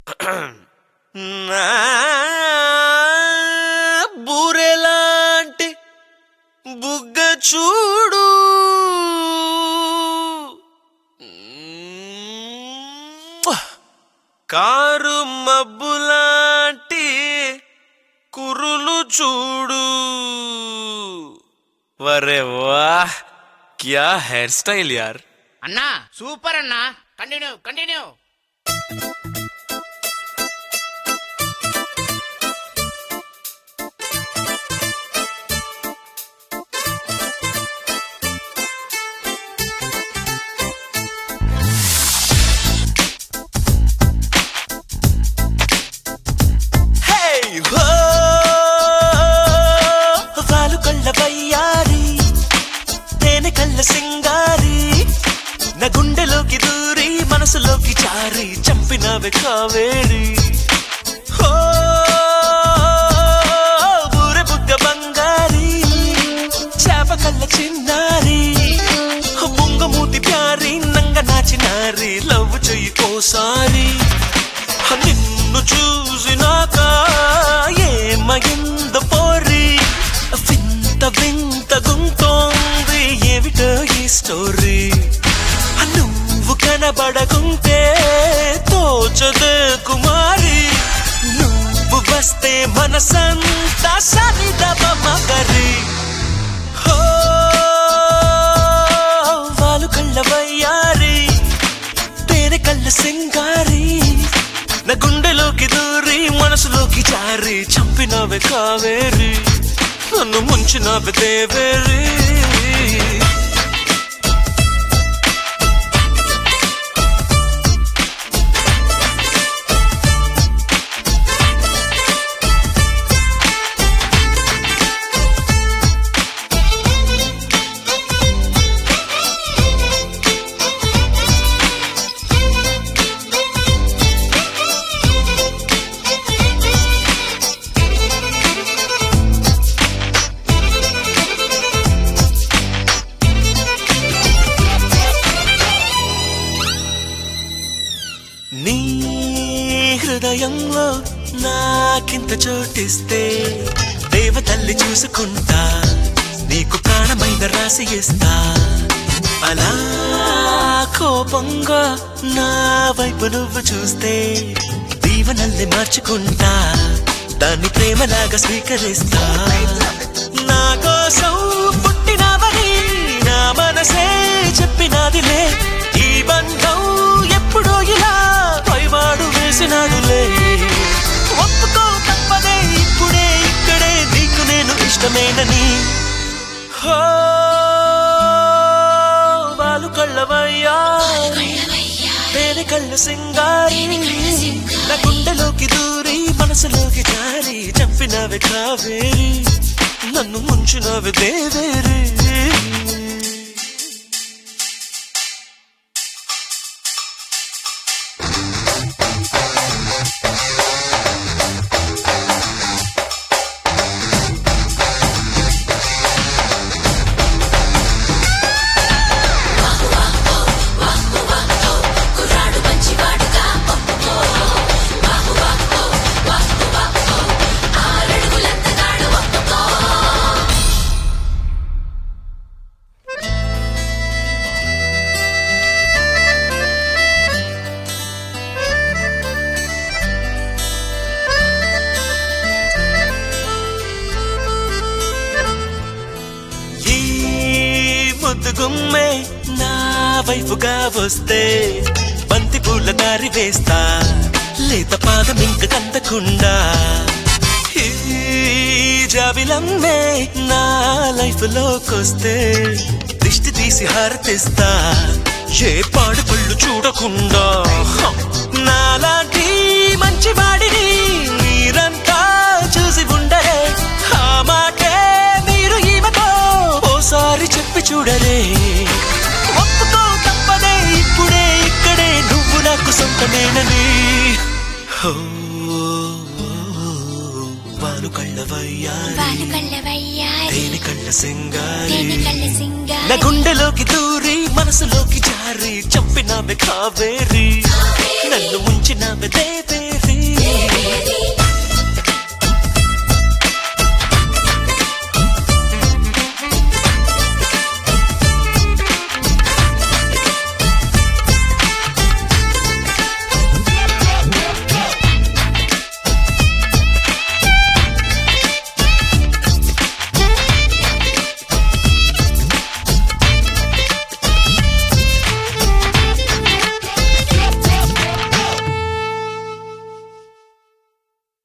బూరెలాంటి బుగ్గ చూడు, కారు మబ్బులాంటి కురులు చూడు. వరే వాహ్, క్యా హెయిర్ స్టైల్ యార్. అన్నా సూపర్ అన్నా, కంటిన్యూ కంటిన్యూ. సింగారి నా గుండెలోకి దూరి మనసులోకి చారి చంపినవే కావేరి. బూరె బుగ్గ బంగారి, చేప కళ్ళ చిన్నారి, బొంగమూతి ప్యారి, నంగ నాచినారి, లవ్ చెయ్యి కోసారి. నిన్ను చూసినాక ఏమయింద పోరి, వింత వింత గుంతోంది ఏమిటో ఈ స్టోరీ. నువ్వు కనబడకుంటే తోచదే కుమారి, నువ్వు వస్తే మనసంతా సరిదవ మగరి. వాలు కళ్ళ వయ్యారి, తేనె కళ్ళ సింగారి, నా గుండెలోకి దూరి మనసులోకి జారి చంపినవే కావేరి, నన్ను ముంచినవే దేవేరి. నీ హృదయంలో నాకింత చోటిస్తే దేవతల్లి చూసుకుంటా, నీకు ప్రాణమైన రాసి ఇస్తా. అలా కోపంగా నా వైపు నువ్వు చూస్తే దీవనల్ని మార్చుకుంటా, దాన్ని ప్రేమలాగా స్వీకరిస్తా. నా కోసం పుట్టినవని నా మనసే చెప్పినదిలే, ఈ బంధం ఎప్పుడో ఇలా పైవాడు వేసినాడులే. ఒప్పుకో తప్పదే ఇప్పుడే ఇక్కడే నీకు నేను ఇష్టమేనని. వాలు కళ్ళవయ్యా, తేనె కళ్ళ సింగారి, నా గుండెలోకి దూరి మనసులోకి జారి చంపినవే కావేరి, నన్ను ముంచినవే దేవేరి. గుమ్మే నా వైపుగా వస్తే బంతి పూల దారి వేస్తా, లేత పాదం ఇంక కందకుండా. జాబిలమ్మే నా లైఫ్ లోకొస్తే దిష్టి తీసి హారతిస్తా, ఏ పాడు పళ్ళు చూడకుండా. నాలాంటి మంచివాడిని మీరంతా చూసి ఉండరే, ఆ మాటే మీరు ఈమెతో ఓసారి చెప్పి చూడరే. ఒప్పుకో తప్పదే ఇప్పుడే ఇక్కడే నువ్వు నాకు సొంతమేనని. వాలు కళ్ళవయ్యారి, తేనె కళ్ళ సింగారి, నా గుండెలోకి దూరి మనసులోకి జారి చంపినవే కావేరి.